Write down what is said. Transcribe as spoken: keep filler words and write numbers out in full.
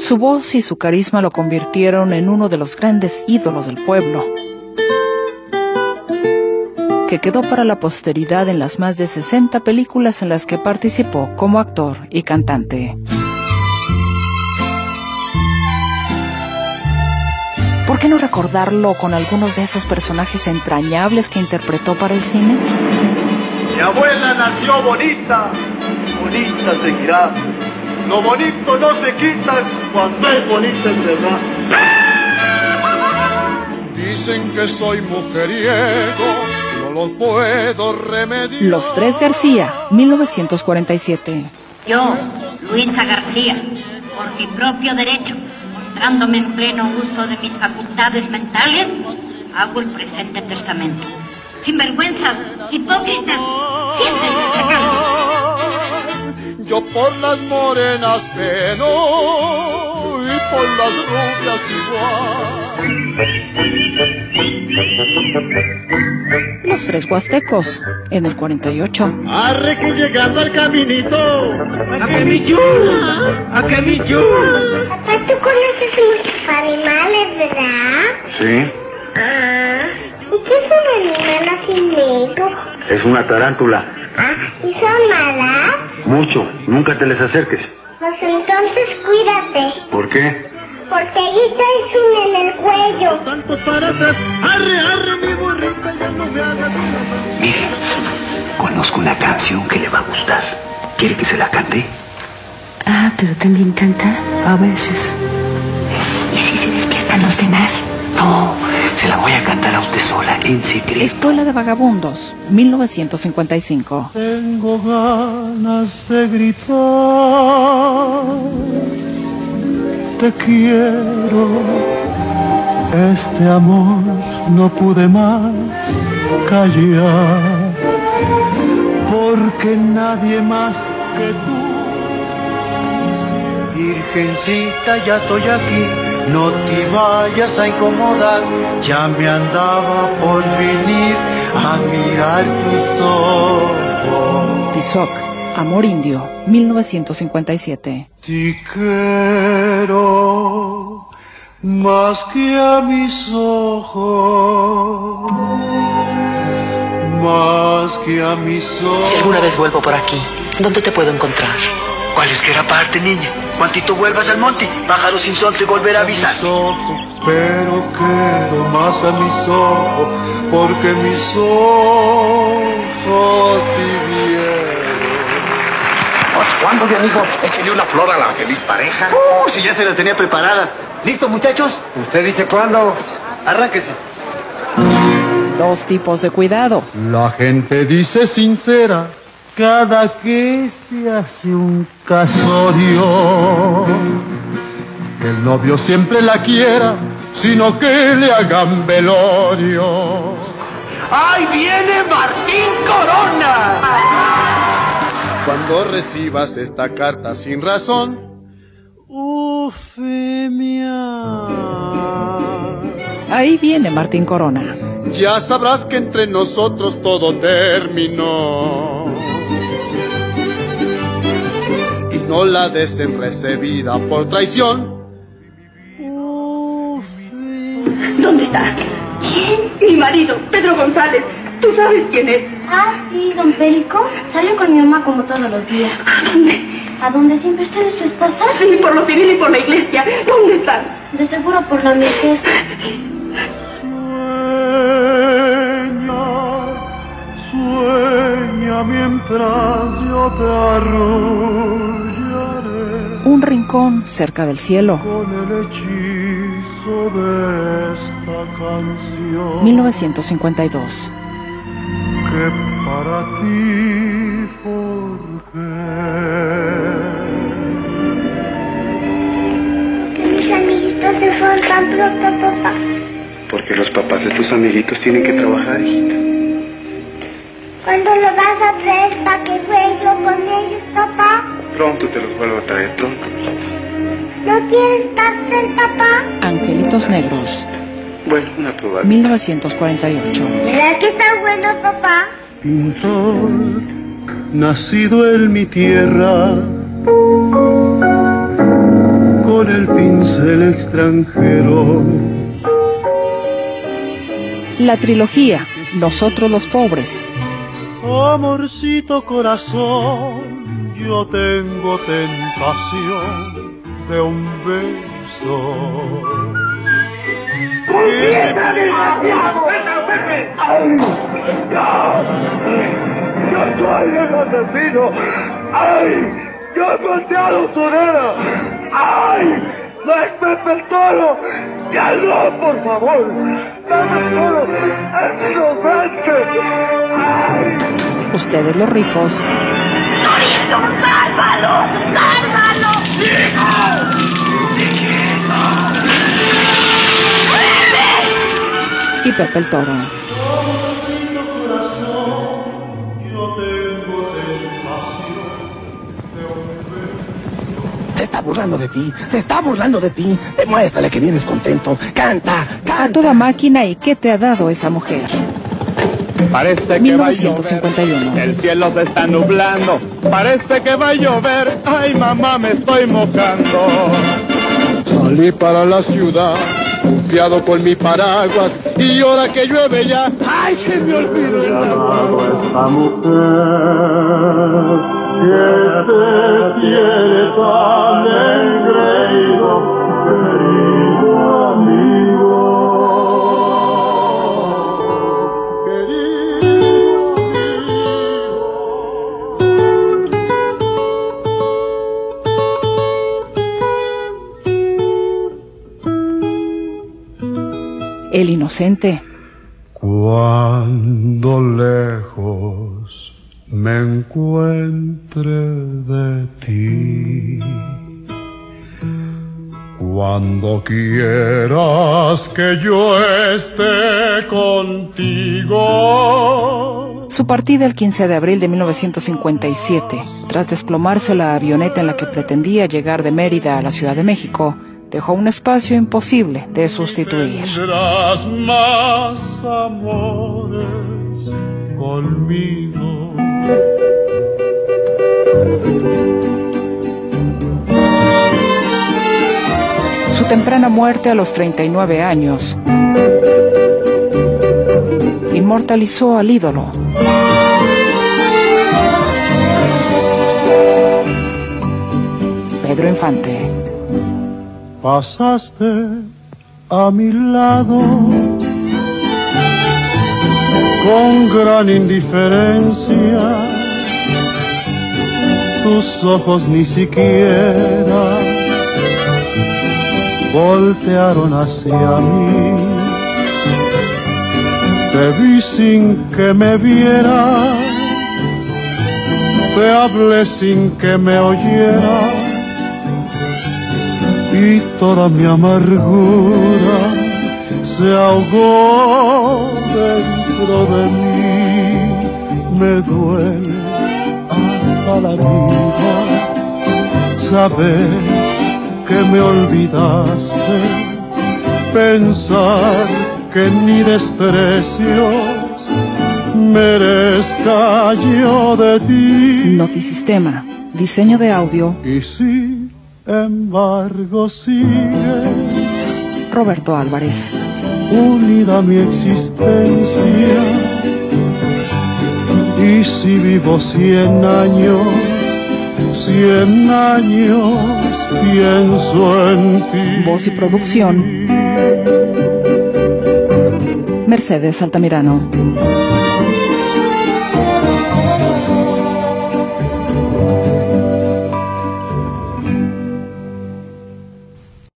Su voz y su carisma lo convirtieron en uno de los grandes ídolos del pueblo, que quedó para la posteridad en las más de sesenta películas en las que participó como actor y cantante. ¿Por qué no recordarlo con algunos de esos personajes entrañables que interpretó para el cine? Mi abuela nació bonita, bonita seguirá. Lo bonito no se quita cuando es bonita en verdad. Dicen que soy mujeriego, no lo puedo remediar. Los Tres García, mil novecientos cuarenta y siete. Yo, Luisa García, por mi propio derecho, mostrándome en pleno uso de mis facultades mentales, hago el presente testamento. Sinvergüenzas, hipócritas, siéntense sacando. Yo por las morenas peno y por las rubias igual. Los Tres Huastecos, en el cuarenta y ocho. Arre que llegando al caminito, a que mi chula, a que mi chula. Papá, tú conoces muchos animales, ¿verdad? Sí. Ah, ¿y qué es un animal así negro? Es una tarántula. Ah, ¿y son malas? Mucho. Nunca te les acerques. Pues entonces cuídate. ¿Por qué? Porque allí traes un en el cuello. Tanto para atrás, arre, arre, mi burrita, ya no me hagas. Mire, conozco una canción que le va a gustar. ¿Quiere que se la cante? Ah, pero también canta. A veces. ¿Y si se despiertan los demás? No, se la voy a cantar a usted sola, en secreto. Escuela de Vagabundos, mil novecientos cincuenta y cinco. Tengo ganas de gritar, te quiero, este amor no pude más callar, porque nadie más que tú. Virgencita, ya estoy aquí, no te vayas a incomodar, ya me andaba por venir a mirar tus ojos. Tizoc, Amor Indio, mil novecientos cincuenta y siete. Te quiero más que a mis ojos, más que a mis ojos. Si alguna vez vuelvo por aquí, ¿dónde te puedo encontrar? Cualesquiera parte, niña. Cuantito vuelvas al monte, pájaro sin sol te volverá a avisar. Mis ojos, pero quiero más a mis ojos, porque mis ojos te vieron. ¿Cuándo, mi amigo? Échale una flor a la feliz pareja. Uh, si ya se la tenía preparada. ¿Listo, muchachos? ¿Usted dice cuándo? Arránquese. Dos tipos de cuidado. La gente dice sincera cada que se hace un casorio, que el novio siempre la quiera, sino que le hagan velorio. ¡Ahí viene Martín Corona! Cuando recibas esta carta sin razón, Ufemia, Ahí viene Martín Corona. ya sabrás que entre nosotros todo terminó. Y no la des en recibida por traición. ¿Dónde está? ¿Quién? Mi marido, Pedro González. ¿Tú sabes quién es? Ah, sí, don Perico. Salió con mi mamá como todos los días. ¿A dónde? ¿A dónde siempre usted es su esposa? Sí, por lo civil y por la iglesia. ¿Dónde están? De seguro por la Merced. Sueña mientras yo te arrullaré. Un rincón cerca del cielo, Con el hechizo de esta canción mil novecientos cincuenta y dos. que para ti forjé. Que mis amiguitos se fueron tan pronto, papá. Porque los papás de tus amiguitos tienen que trabajar, hijita. ¿Cuándo lo vas a traer para que juegue yo con ellos, papá? Pronto te los vuelvo a traer, pronto. ¿No quieres pastel, papá? Angelitos Negros, Bueno, una probada. mil novecientos cuarenta y ocho. ¿Verdad que está bueno, papá? Pintor, nacido en mi tierra, con el pincel extranjero. La trilogía Nosotros los pobres. Amorcito corazón, yo tengo tentación de un beso. ¡Puñeta, desgraciado! ¡Ay! ¡Ya! ¡Yo soy el asesino! ¡Ay! ¡Yo he golpeado su nena! ¡Ay! ¡No es Pepe el Toro! ¡Ya no, por favor! ¡Pepe el Toro es inocente! ¡Ay! Ustedes los ricos. ¡Torito, sálvalo! ¡Sálvalo! ¡Hijo! Y Pepe el Toro. Se está burlando de ti, se está burlando de ti. Demuéstrale que vienes contento. Canta, canta. A toda máquina. ¿Y qué te ha dado esa mujer? Parece que mil novecientos cincuenta y uno. va a llover. El cielo se está nublando. Parece que va a llover. Ay, mamá, me estoy mojando. Salí para la ciudad, confiado con mi paraguas, y ahora que llueve ya, ¡ay, se me olvidó el agua! Esta mujer que te tiene tan engreído, querido amigo. El inocente. Cuando lejos me encuentre de ti, cuando quieras que yo esté contigo. Su partida el quince de abril de mil novecientos cincuenta y siete, tras desplomarse la avioneta en la que pretendía llegar de Mérida a la Ciudad de México, dejó un espacio imposible de sustituir. Tendrás más amores conmigo. Su temprana muerte a los treinta y nueve años inmortalizó al ídolo. Pedro Infante. Pasaste a mi lado con gran indiferencia, tus ojos ni siquiera voltearon hacia mí. Te vi sin que me vieras, te hablé sin que me oyeras, y toda mi amargura se ahogó dentro de mí. Me duele hasta la vida saber que me olvidaste, pensar que ni desprecios merezca yo de ti. Notisistema, diseño de audio. Y sin embargo sigue Roberto Álvarez. Unida a mi existencia, y si vivo cien años, cien años pienso en ti. Voz y producción Mercedes Altamirano.